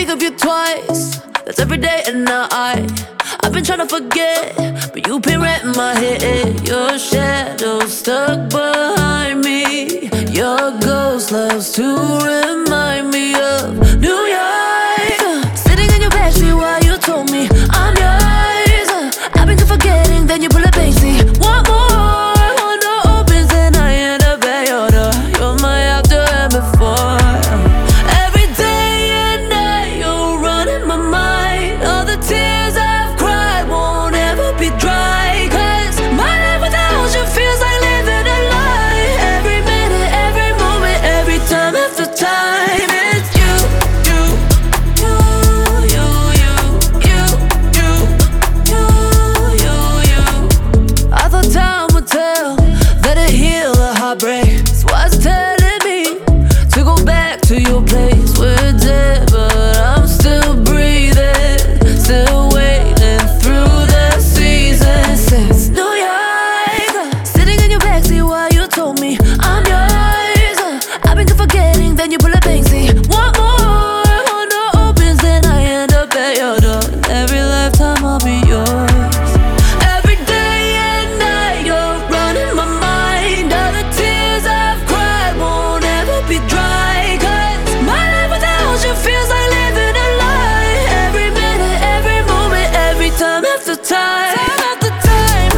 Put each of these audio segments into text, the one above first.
of you twice, that's every day and night. I've been trying to forget, but you've been right in my head. Your shadow stuck behind me. Your ghost loves to remind me of New York. Sitting in your backseat while you told me I'm yours. I've been forgetting, then you pull a Banksy. Want more, one door opens and I end up at your door. You're my after and before. Every day and night you're running my mind. All the tears I've cried won't ever be dry. Cause my life without you feels like living a lie. Every minute, every moment, every time after time. It's you, you, you, you, you, you, you, you, you. I thought time would tell, that it heal a heartbreak. So why's it telling me to go back to your place? We're dead, but I'm still breathing, still waiting through the seasons. Since New York, sitting in your backseat while you told me I'm yours. I've been forgetting, then you pull a Banksy. Want more, one door opens, then I end up at your door. Every lifetime I'll be yours. Every day and night you're running my mind. All the tears I've cried won't ever be dry. Cause my life without you feels like living a lie. Every minute, every moment, every time after time. Time after time.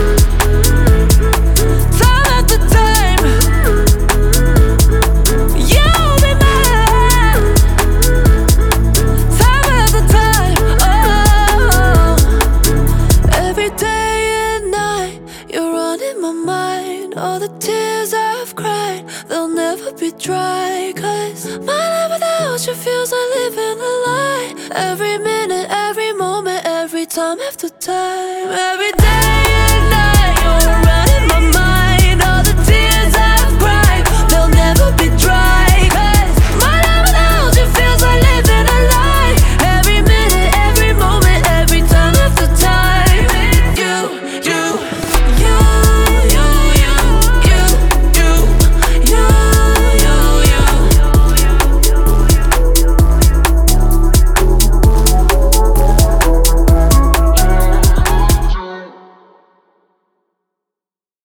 Time after time. You'll be mine. Time after time. Oh, every day and night you're running my mind. All the tears I've cried, they'll never be dry. Cause my life without you feels like living a lie. Every minute, every moment, every time after